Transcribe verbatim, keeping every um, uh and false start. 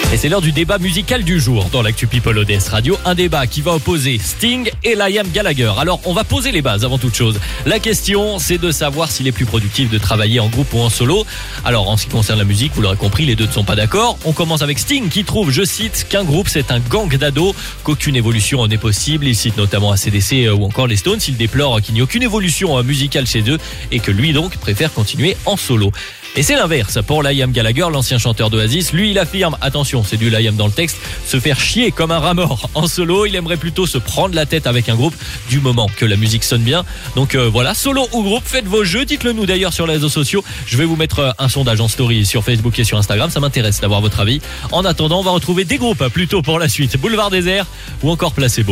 Et c'est l'heure du débat musical du jour dans l'actu People O D S Radio. Un débat qui va opposer Sting et Liam Gallagher. Alors, on va poser les bases avant toute chose. La question, c'est de savoir s'il est plus productif de travailler en groupe ou en solo. Alors, en ce qui concerne la musique, vous l'aurez compris, les deux ne sont pas d'accord. On commence avec Sting qui trouve, je cite, qu'un groupe c'est un gang d'ados, qu'aucune évolution n'est possible. Il cite notamment A C D C ou encore les Stones. Il déplore qu'il n'y ait aucune évolution musicale chez eux et que lui donc préfère continuer en solo. Et c'est l'inverse pour Liam Gallagher, l'ancien chanteur d'Oasis. Lui, il affirme, attention, c'est du Liam dans le texte, se faire chier comme un rat mort en solo. Il aimerait plutôt se prendre la tête avec un groupe du moment que la musique sonne bien. Donc euh, voilà, solo ou groupe, faites vos jeux. Dites-le nous d'ailleurs sur les réseaux sociaux. Je vais vous mettre un sondage en story sur Facebook et sur Instagram. Ça m'intéresse d'avoir votre avis. En attendant, on va retrouver des groupes plutôt pour la suite. Boulevard Désert ou encore Placebo.